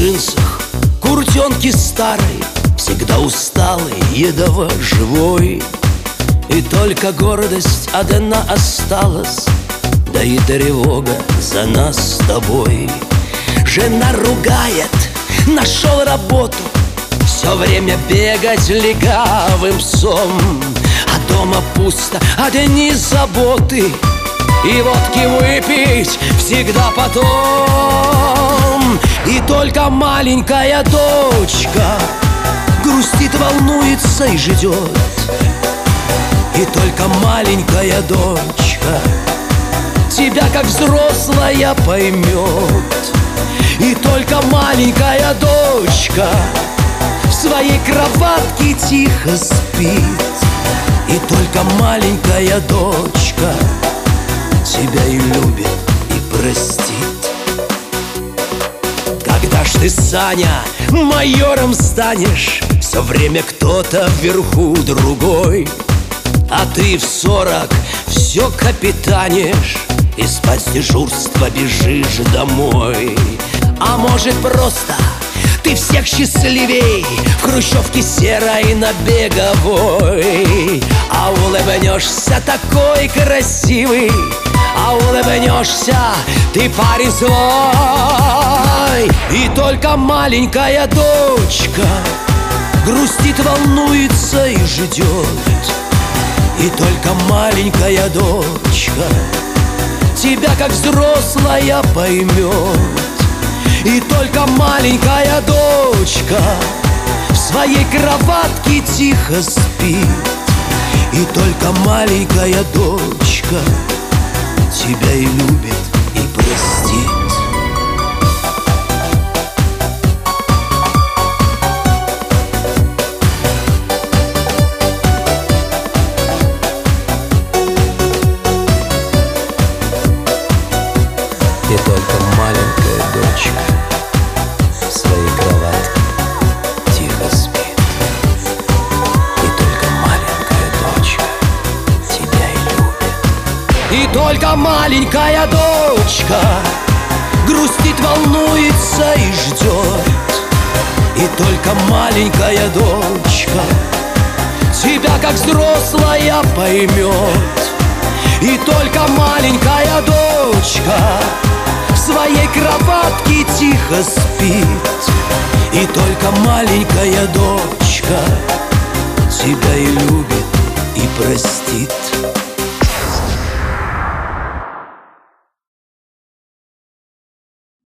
джинсах, куртенке старой, всегда усталый, едово живой. И только гордость одна осталась, да и тревога за нас с тобой. Жена ругает, нашел работу, все время бегать легавым псом. А дома пусто, одни заботы, и водки выпить всегда потом. И только маленькая дочка грустит, волнуется и ждет. И только маленькая дочка тебя как взрослая поймет. И только маленькая дочка в своей кроватке тихо спит. И только маленькая дочка тебя и любит, и простит. Когда ж ты, Саня, майором станешь, все время кто-то вверху другой, а ты в 40 все капитанишь и спать с дежурства бежишь домой. А может, просто ты всех счастливей в хрущевке серой на Беговой. А улыбнешься такой красивый, а улыбнешься ты, парень свой. И только маленькая дочка грустит, волнуется и ждет. И только маленькая дочка тебя как взрослая поймет. И только маленькая дочка в своей кроватке тихо спит. И только маленькая дочка тебя и любит, и простит. И только маленькая дочка в своей кроватке тихо спит. И только маленькая дочка тебя и любит. И только маленькая дочка грустит, волнуется и ждет. И только маленькая дочка тебя как взрослая поймет. И только маленькая дочка в своей кроватке тихо спит. И только маленькая дочка тебя и любит, и простит.